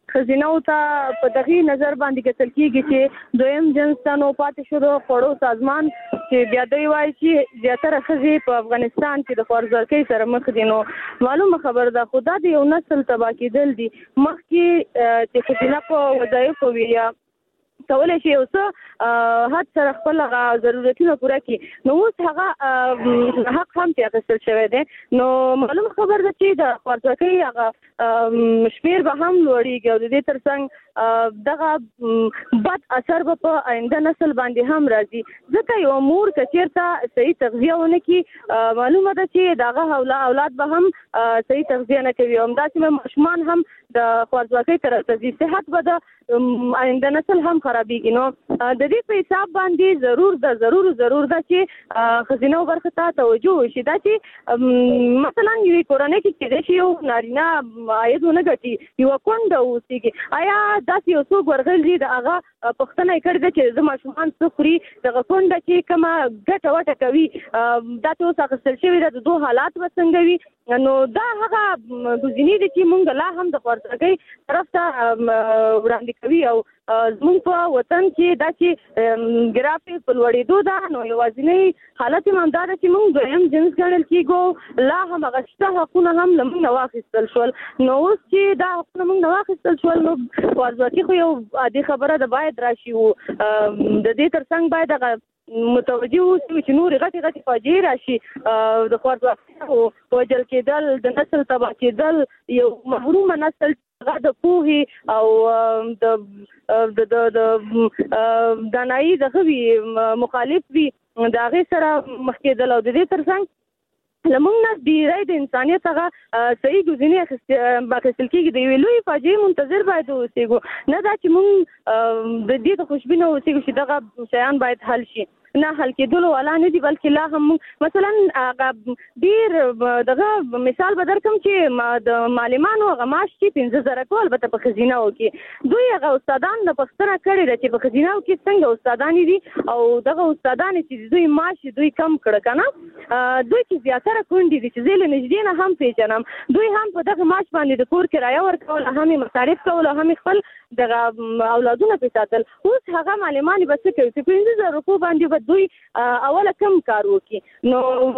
خزینه او ته په دغه نظر باندې کتل کیږي چې دویم جنس تنو پاتې شو د خوړو سازمان چې بیا دوی وایي چې زیاتره ښځې په افغانستان کې د خوارځواکۍ سره مخ دي. نو معلومه خبره ده خو دا د یو نسل تباه کېدل دي. مخکې چې ښځینه په وظایفو وي یا کولای شي یو څه حد سره خپل ضرورتونه پوره کړي، نو اوس هغه حق هم پرې اخیستل شوی دی. نو معلومه خبره ده چې د خوارځواکۍ هغه شمېر به هم لوړېږي او د دې تر څنګ دغه بد اثر به په آینده نسل باندې هم راځي. ځکه یو مور که چېرته صحیح تغذیه ونه کړي، معلومه ده چې د هغه اولاد به هم صحیح تغذیه نه کوي او همداسې ماشومان هم د خوارځواکۍ طرف ته ځي، صحت به د آینده نسل هم خرابېږي. نو د دې په حساب باندې ضرور ده ضرور ضرور ده چې ښځینه برخې ته توجه وشي. دا چې مثلا یوې کورنۍ کې کېدای شي یو نارینه عاید ونه ګټي، یوه کونډه اوسېږي، آیا داسې یو څوک ورغلی د هغه پوښتنه یې کړې ده چې زه ماشومان څه خوري، دغه کونډه چې کومه ګټه وټه کوي دا چې اوس اخیستل شوې ده د دوه حالات به څنګه وي. نو دا هغه ګزینې دي چې مونږ لا هم د خوارځواکۍ طرف ته وړاندې کوي او زمونږ په وطن کې دا چې ګرافي په لوړېدو ده، نو یوازینی حالت هم همدا ده چې مونږ دویم جنس ګڼل کېږو، لا هم هغه شته حقونه هم له مونږ نه واخیستل شول. نو اوس چې دا حقونه مونږ نه واخیستل شول نو خوارځواکي خو یو عادي خبره ده، باید راشي و د دې تر څنګ باید هغه متوجه اوسو چې نورې غټې غټې فاجعې راشي. د خوارځواکۍ وژل کېدل، د نسل تباه کېدل، یو محرومه نسل هغه د پوهې او د د د دانایي دغه وي مخالف وي د هغې سره مخ کېدل او د دې تر څنګ له موږ نه ډېری د انسانیت هغه صحیح ګزینې اخیستل کېږي. د یوې لویې فاجعې منتظر باید اوسېږو، نه دا چې موږ د دې د خوشبینه اوسېږو چې دغه شیان باید حل شي. نه حل کېدلو والا نه دي، بلکې لا هم مثلا هغه ډېر دغه مثال به درکړم چې د معلمانو هغه معاش چې پنځه زره کو البته په ښځینهو کې دوی هغه استادان د پوښتنه کړې ده چې په ښځینهو کې څنګه استادانې دي او دغه استادانې چې دوی معاش دوی کم کړه که نه، دوی چې زیاتره کونډې دي چې زه له نږدې نه هم پېژنم، دوی هم په دغه معاش باندې د کور کرایه ورکوله، هم یې مصارف کول او هم یې خپل دغه اولادونه پرې ساتل. اوس هغه معلمانې به څه کوي چې پنځه زره روپو باندې به دوی اوله کم کار وکړي.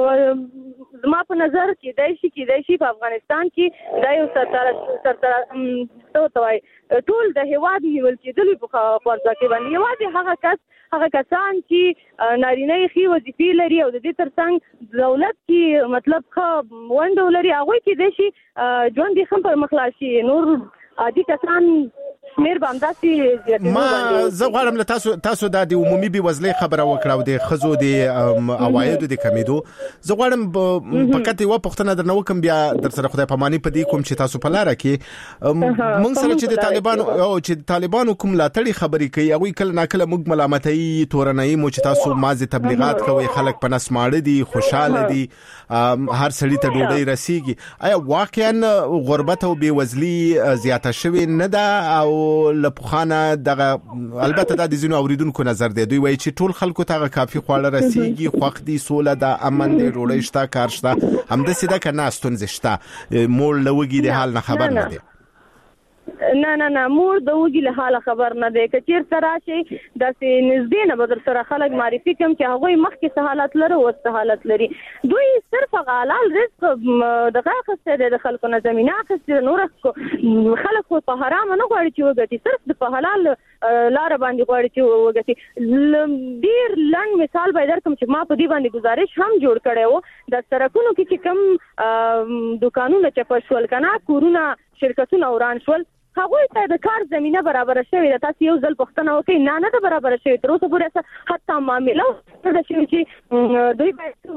نو زما په نظر کېدای شي کېدای شي په افغانستان کې دا یو سرسره څه ورته وایي ټول د هېواد نیول کېدلو په خوارځواکۍ باندې یوازې هغه کس هغه کسان چې نارینه یې ښې وظیفې لري او د دې تر څنګ دولت کې مطلب ښه ونډه ولري، هغوی کېدای شي ژوند یې ښه پر مخ لاړ شي. نور عادي کسان شمیر به همداسې زیاتېدو باندې. زه غواړم له تاسو تاسو دا د عمومي بېوزلۍ خبره وکړه او د ښځو د عوایدو د کمېدو. زه غواړم فقط یوه پوښتنه درنه وکړم، بیا در سره خدای پاماني په دې کوم چې تاسو په لاره کې موږ سره چې د طالبانو او چې د طالبانو کوم ملاتړي خبرې کوي، هغوی کله ناکله موږ ملامتوي تورنوي مو چې تاسو مازې تبلیغات کوئ، خلک په نس ماړه دي، خوشحاله دي، هر سړي ته ډوډۍ رسیږي. آیا واقعا غربت او بېوزلي زیاته شوې نه ده او لپخانه دغه البته دا د ځینو اوریدونکو نظر دی، دوی وایي چې ټول خلکو ته کافي خواړه رسیږي، خوښ دي، سوله ده، امن دی، ډوډۍ شته، کار شته، همداسې ده که نه ستونزې شته، مور له وږي د حال نه خبر نه دی؟ نه نه نه مور د وږي له حاله خبر نه دی. که چېرته راشي داسې نږدې نه به در سره خلک معرفي کړم چې هغوی مخکې څه حالت لري اوس څه حالت لري. دوی صرف هغه حلال رزق دغه اخیستی دی، د خلکو نه زمینه اخیستې ده، نور خلک خو په حرامه نه غواړي چې وګټي، صرف په حلال لاره باندې غواړي چې وګټي. ډېر لنډ مثال به یې درکړم چې ما په دې باندې ګزارش هم جوړ کړی و. د سړکونو کې چې کوم دوکانونه چپه شول که نه، کورونه شرکتونه وران شول، هغوی ته د کار زمینه برابره شوې ده. تاسو یو ځل پوښتنه وکړئ، نه نه ده برابره شوې، تر اوسه پورې حتی معامله نه ده شوې چې دوی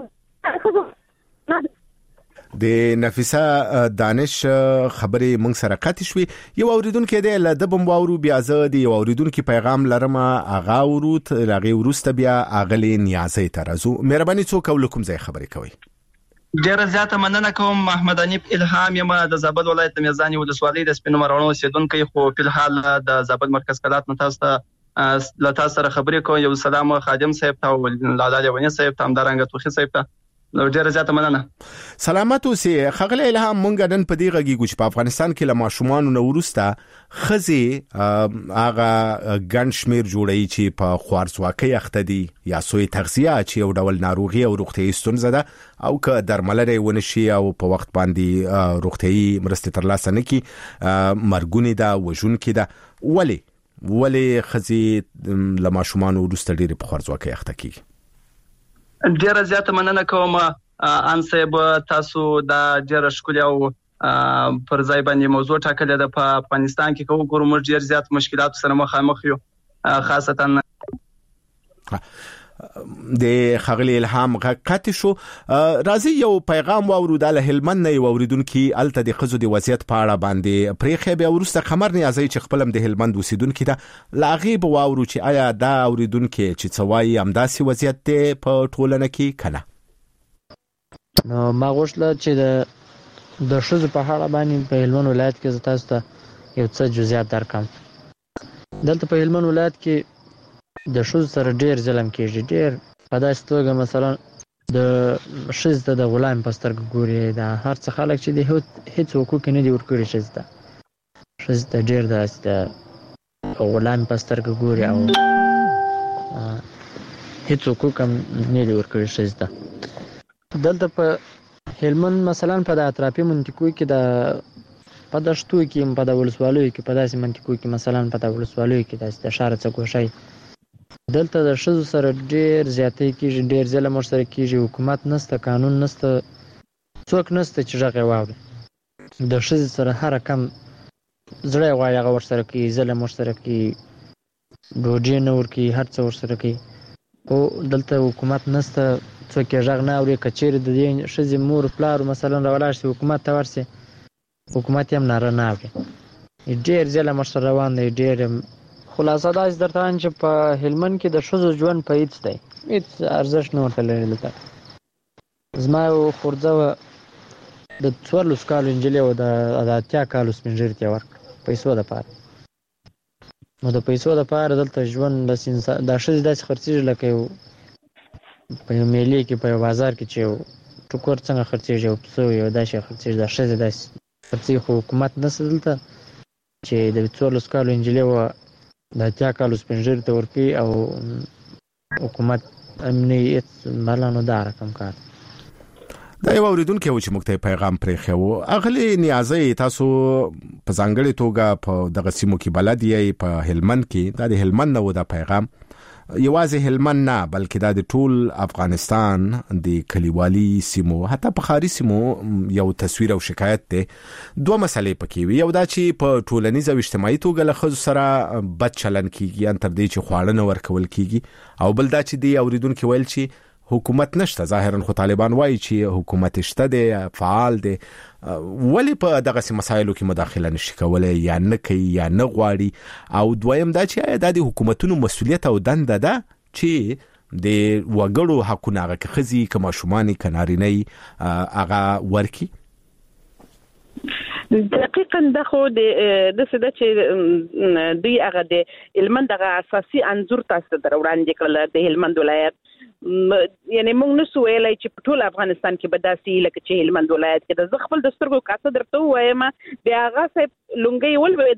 باید. د نفیسه دانش خبرې موږ سره قطع شوې. یو اوریدونکو دی له دبم واورو، بیا زه د یو اوریدونکو پیغام لرم، هغه ورود هغه وروسته بیا اغلی نیازي ترازو. مهرباني څوک او کوم ځای خبرې کوي؟ ډیره زیاته مننه کوم. محمد حنیف الهام یم د زابل ولایت د میزاني ولسوالۍ د سپینو مرغانو اوسیدونکی، خو په الحال د زابل مرکز کلات نه تاسو ته له تاسو سره خبرې کوم. یو سلام خادم صاحب ته او لاله لیونی صاحب ته، همدارنګه توخي صاحب ته. نو ډیره زیاته مننه. سلامات اوسئ. خغله الهام مونږ نن په دې غږی ګوچ په افغانستان کې له ماشومان نو ورسته خزي هغه ګڼ شمیر جوړی چې په خوارزواکۍ اخته دي یا سوی تغذیه چې یو ډول ناروغي او روغتي ستونزه ده او که درملنه ونشي او په وخت باندې روغتي مرسته ترلاسه نکي مرګونی ده وژون کې ده ولی ولی خزي له ماشومان ورسته ډېر په خوارزواکۍ اخته کیږي. ډیره زیاته مننه کوم ان صاحب. تاسو دا ډیره ښکلې او پر ځای باندې موضوع ټاکلې ده. په افغانستان کې کوم ګورو موږ ډیر زیات مشکلات سره مخامخ یو، خاصتا د خغلی الهام غکات شو. راځي یو پیغام واورو د هلمند نه اوریدونکو الته د خزو د وضعیت په اړه باندې پریخه به ورسته خمر نه ازي چې خپلم د هلمند اوسیدونکو ته لاغيب واورو چې آیا دا اوریدونکو چې څوای امداسي وضعیت ته په ټولنه کې کنه. نو ما غوښتل چې د د شذ په اړه باندې په هلمند ولایت کې تاسو ته یو څه جزئیات درکم. دلته په هلمند ولایت کې د شذ سره ډیر ظلم کیږي. ډیر په داسې توګه مثلا د شذ ته د غلام پسترګ ګوري، دا هر څه خلک چې د هیڅ حقوق نه دي ورکړي شذ ته شذ ته ډیر د غلام پسترګ ګوري او هیڅ حقوق هم نه دي ورکړي شذ ته. دلته په هلمند مثلا په د اطرافي منطقو کې د په دشتو کې په د ولسوالیو کې په داسې منطقو کې مثلا په د ولسوالیو کې د شهر څخه کوشي دلته د شذ سره ډیر زیاتې کیږي، ډیر ظلم سره کیږي. حکومت نسته، قانون نسته، څوک نسته چې ژغه واوري. د شذ سره هر کم زړه غواړي هغه ور سره کوي، ظلم ور سره کوي، ډوډۍ نه ورکي، هر څه ور سره کوي. او دلته حکومت نسته، څوک یې ژغ نه اوري. کچېر د دې شذ مور پلار مثلا راولاړ شي حکومت ته ورسي، حکومت هم نه نه اوري. ډیر ظلم سره روان دی. ډیر خلاصه دا از درته چې په هلمند کې د شذ ژوند په هیڅ دی هیڅ ارزښت نه ورته لري. لکه زما یو خورځه د څوارلس کالو نجلۍ وه، د اتیا کالو سپین ږیري ته یې ورکړه پیسو دپاره. نو د پیسو دپاره دلته ژوند داسې دا ښځې داسې خرڅېږي لکه یو په یو میلې کې په یو بازار کې چې یو ټوکر څنګه خرڅېږي، یو پسه یو داسې خرڅېږي. دا ښځې داسې خرڅېږي. خو حکومت نشته دلته چې د څوارلس کالو نجلۍ وه د اتیا کالو سپین ږیري ته ورکوي او حکومت امنیت مالانو دا رقم کار. دا یو اوریدونکو چې موږ ته پیغام پرېښو. اغلی نیازي تاسو په ځانګړي توګه په دغه سیمو کې بلد یې په هلمند کې. دا د هلمند نه و دا پیغام، یوازې هلمند نه بلکې دا د ټول افغانستان د کلیوالي سیمو حتی په خاري سیمو یو تصویر او شکایت دی. دوه مسلې پکې وي. یو دا چې په ټولنیز او اجتماعي توګه له ښځو سره بد چلن کیږي، ان تر دې چې خواړه نه ورکول کیږي. او بل دا چې دی اوریدونکو ویل چې حکومت نشته. ظاهرا خو طالبان وایي چې حکومت شته دی، فعال دی، ولی په دغه مسایلو کې مداخله نشي کولای یا نه کوي یا نه غواړي. او دویم دا چې دا د حکومتونو مسؤلیت او دنده ده چې د وګړو حقونه هغه کې خزي که ماشومان که نارینه هغه ورکي. دقیقاً دا خو د دسه د چې دوی هغه د هلمند هغه اساسي انځور تاسو ته وړاندې کړل د هلمند ولایت. یعنی موږ نسو ویلای چې په ټول افغانستان کې به داسې لکه چې هلمند ولایت کې د خپل د سترګو کاسه درته وایم د هغه صاحب لونګي ول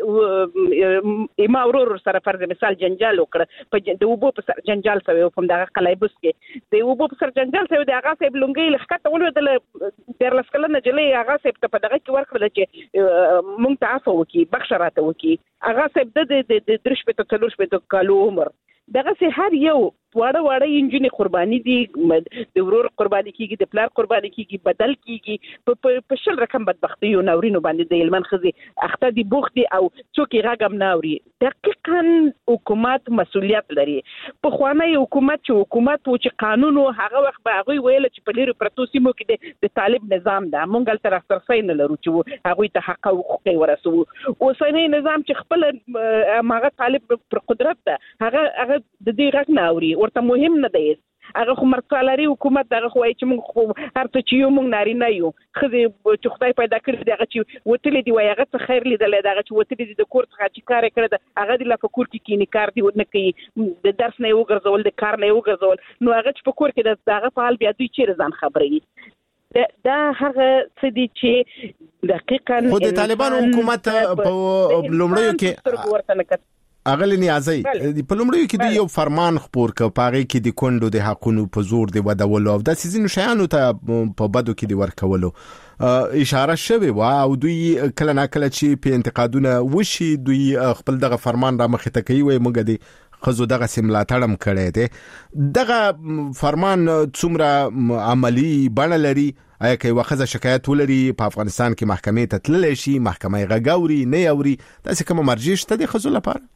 د ایما ورور سره فرض مثال جنجال وکړه په د وبو په سر جنجال سوي په دغه قلایبوس کې د وبو په سر جنجال سوي د هغه صاحب لونګي لخته ول د ډېر لسکلنه جلې هغه صاحب ته په دغه کې ورکړل چې مونږ ته عفو وکي بخښراته وکي. هغه صاحب د د درش په تلوش په کالو عمر دغه سه هر یو واړه واړه انجینې قرباني دي، د ورور قرباني کیږي، د پلار قرباني کیږي، بدل کیږي په شل رقم بدبختی او ناورینو باندې د هلمند ښځې اخته دي بوختي او څوک یې غږم نه اوري. دقیقاً حکومت مسؤلیت لري. په خوانه حکومت چې حکومت و چې قانون هغه وخت به هغه ویل چې په لیرو پرتو سیمو کې د طالب نظام ده، مونږ تر اخترسای نه لرو چې هغه ته حق او حقوق ورسو. اوسنی نظام چې خپل هغه طالب پر قدرت ده هغه هغه د دې غږ نه اوري، ورته مهم نه دی. هغه خو مرسالري حکومت دغه خو چې موږ هر څه چې یو موږ نارینه یو خزي چې خدای پیدا کړی دغه چې وتلې دی وای هغه څه خیر لیدل دغه چې وتلې دی د کور څخه چې کار کړی هغه د لفکور کې کینی کار دی نه کوي د درس نه یو ګرځول د کار نه یو ګرځول نو هغه چې په کور کې دغه فعال بیا دوی چیرې ځان خبري دا هغه څه دي چې دقیقاً خو د طالبانو حکومت په لومړیو کې اغلی نیازي په لومړیو کې د یو فرمان خبر ک پاره کې د کندو د حقونو په زور دی ودولو او د سيزونو شیانو ته په بدو کې دی ورکولو اشاره شوی و او دوی کله نا کله چې په انتقادونه وشي دوی خپل دغه فرمان را مخ ته کوي وي موږ دی خزو دغه سیملاتړم کړی دی دغه فرمان څومره عملی بڼه لري آیا کوي وخزه شکایت ولري په افغانستان کې محکمې ته تللی شي محکمه غاوري نه اوري تاسو کوم مرجع شته د خزو لپاره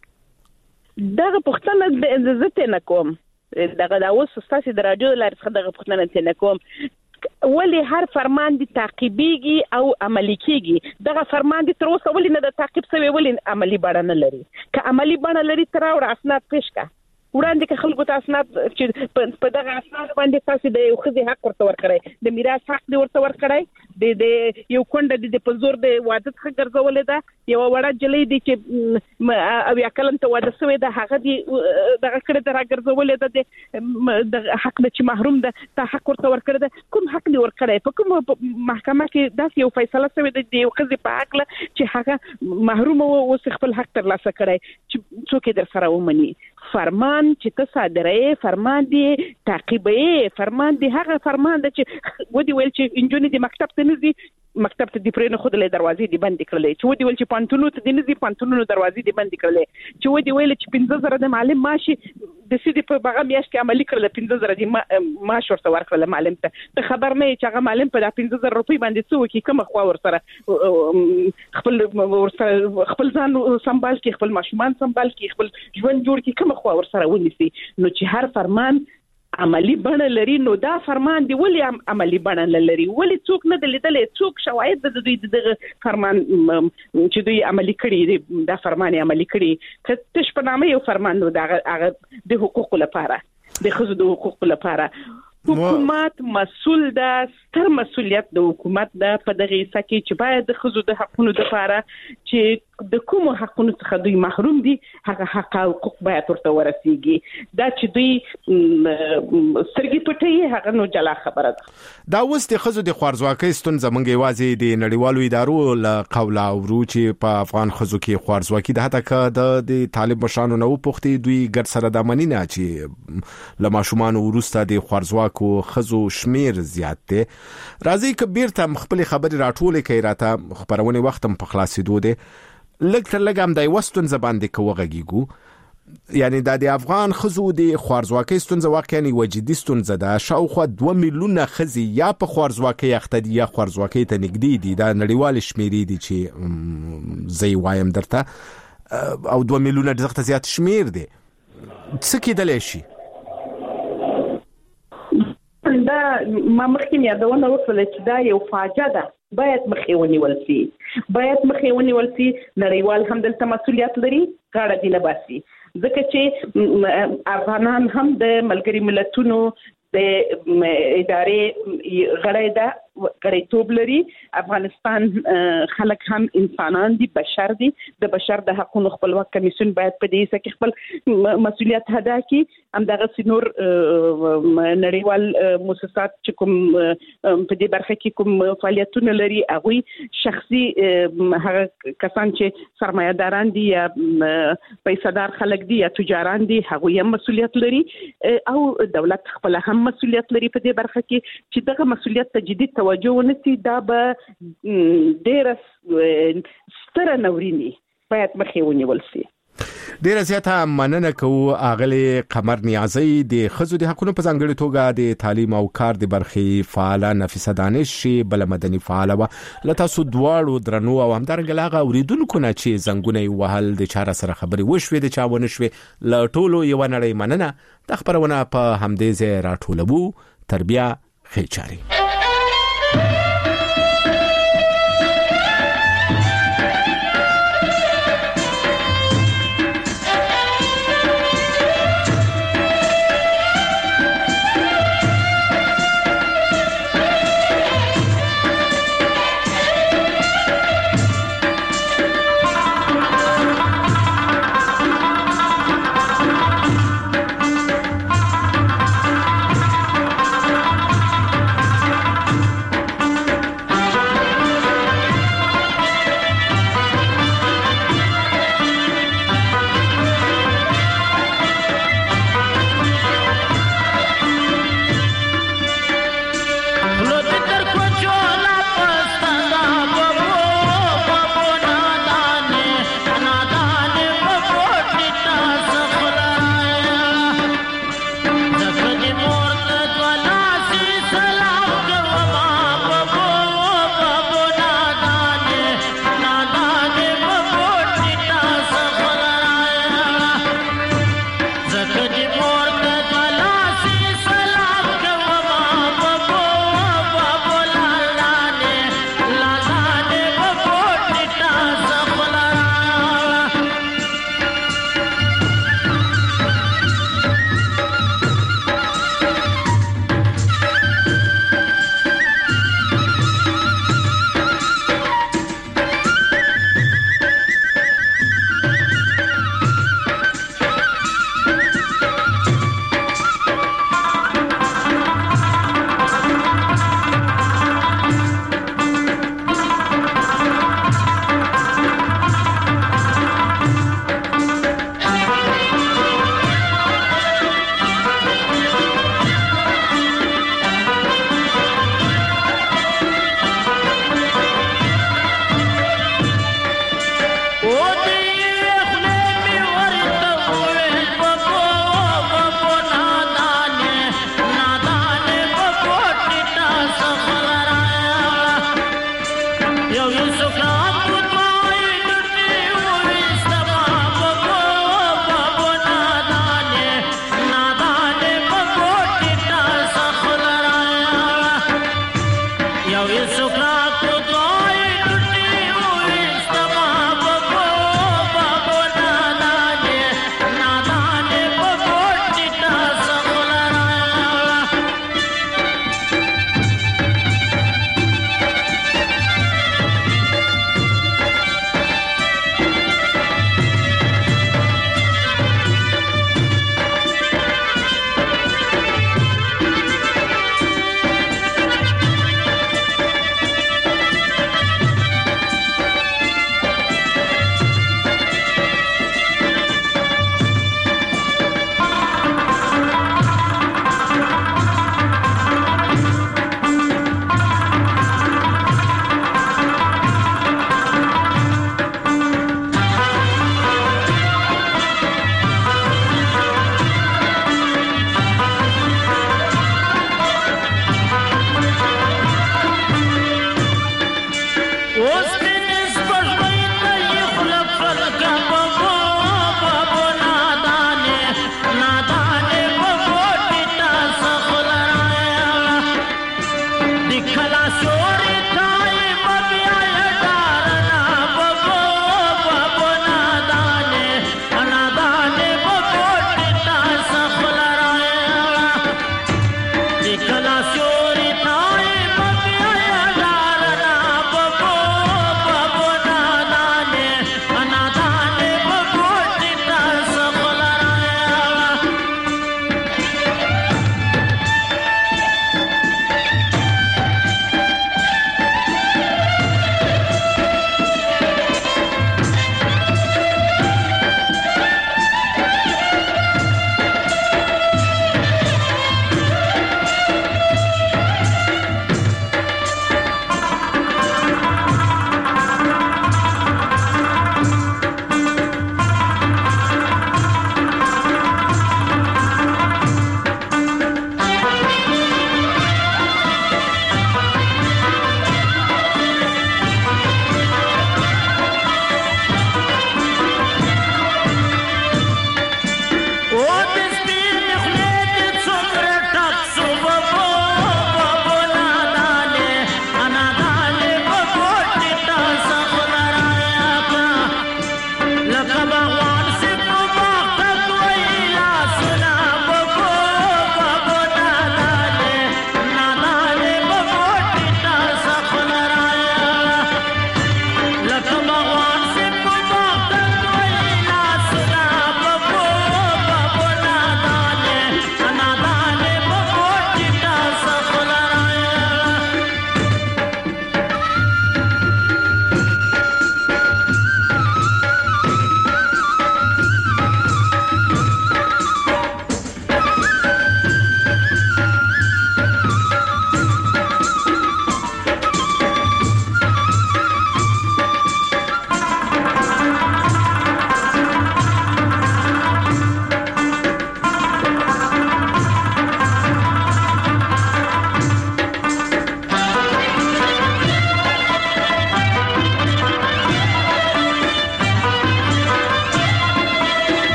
دغه پښتنه د عزت نه کوم دغه د اوس ستاسو د رادیو لارې دغه پښتنه نه کوم ولی هر فرمان دی تعقیبیږي او عملی کیږي دغه فرمان دی تر اوسه ولی نه د تعقیب سوی ولی عملی بڼه نه لري که عملی بڼه لري تر اور اسناد پیش کا وړاندې که خلکو ته اسناد چې په دغه اسناد باندې تاسو د یو خزي حق ورته ورکړی د میراث حق دی ورته ورکړی د د یو کونډه د په زور د واده څخه ګرځولې ده یو وړه جلې دی چې او یا کلم ته واده شوی ده هغه دی دغه کړه د راګرځولې ده د حق د چې محروم ده ته حق ورته ورکړی ده کوم حق دی ورکړی په کوم محکمه کې داس یو فیصله شوی ده د یو خزي په حق چې هغه محروم او خپل حق ترلاسه کړی چې څوک در سره ومني فرمان چې ته صادره فرمان دی تعقیبې فرمان دی هغه فرمان دی چې ودی ویل چې انجونی د مکتب ته نزي مکتب ته دی پرې نه خود له دروازې دی بند کړلې چې ودی ویل چې پانتونو ته دی نزي پانتونو دروازې دی بند کړلې چې ودی ویل چې پنځه زره د معلم ماشي د سیدی په بغه میاش کې عملی کړل پنځه زره دی ماش ورته ورکړل معلم ته ته خبر نه چې هغه معلم په پنځه زره روپۍ باندې څو کې کوم خو ورسره خپل ورسره خپل ځان سمبال کې خپل ماشومان سمبال کې خپل ژوند جوړ کې کوم خو ورسره ونیسي نو چې هر فرمان عملی بڼه لري نو دا فرمان دی ولی عملی بڼه لري ولی څوک نه دلیدلې څوک شواهد د دوی دغه فرمان چې دوی عملی کړي دا فرمان عملی کړي که تش په نامه یو فرمان نو دا د حقوقو لپاره د خزو د حقوقو لپاره حکومت مسؤل ده ستر مسؤلیت د حکومت ده په دغه سکه چې باید د خزو د حقونو لپاره چې د کوم حقونو څخه دوی محروم دي هغه حق او حقوق باید ورته ورسیږي دا چې دوی سرګي پټي هغه نو جلا خبره ده دا اوس د خزو د خوارزواکۍ ستونزه منګي وازي د نړیوالو ادارو له قوله او ورو چې په افغان خزو کې خوارزواکي د هټه ک د طالب مشرانو نو پوښتې دوی ګر سره د منینه چې لما شومان ورسته د خوارزواکو خزو شمیر زیات دي راځي کبیر ته خپل خبري راټولې کوي راته خبرونه وختم په خلاصېدو دي لږ تر لږ هم د وستون زبان د کوغږیګو یعنی د افغان خزو د خوارزواکۍ ستونزه واقعا یو جدي ستونزه ده شاوخوا دوه میلیونه خزي یا په خوارزواکۍ اخته یا خوارزواکۍ ته نږدې دي د نړیوال شمیرې دي چې زي وایم درته او دوه میلیونه ډېر زیات شمیر دي څه کېدلی شي دا ما مخکې یادونه وکړه چې دا یو فاجعه ده باید مخې ونیول شي باید مخې ونیول شي نړیوال هم دلته مسؤلیت لري غاړه دی نه باسي ځکه چې افغانان هم د ملګری ملتونو د ادارې غړی ده غړیتوب لري افغانستان خلک هم انسانان دي بشر دي د بشر د حقوقو خپلواک کمیسیون باید په دې ځکه خپل مسؤلیت ادا کړي هم دغه سينور نړیوال مؤسسات چې کوم په دې برخه کې کوم فعالیتونه لري هغه شخصي هغه کسان چې سرمایه‌داران دي یا پیسادار خلک دي یا تجاران دي هغه هم مسؤلیت لري او دولت خپل هم مسؤلیت لري په دې برخه کې چې دغه مسؤلیت ته جدي توجه ونسي دا به ډېر ستر نورینی باید مخې ونیول شي ډیره زیاته مننه کوو اغلی قمر نیازی د خزو د حقوقو په ځانګړي توګه د تعلیم او کار د برخې فعال نفیسه دانش بل مدني فعال و لته سو دواړو درنو او همدارنګه لاغه اوریدونکو نه چې زنګونه وهل د چاره سره خبري وشوي د چاونه شوي ل ټولو یو نړۍ مننه د خبرونه په همدې ځای راټولبو تربیه خېچاري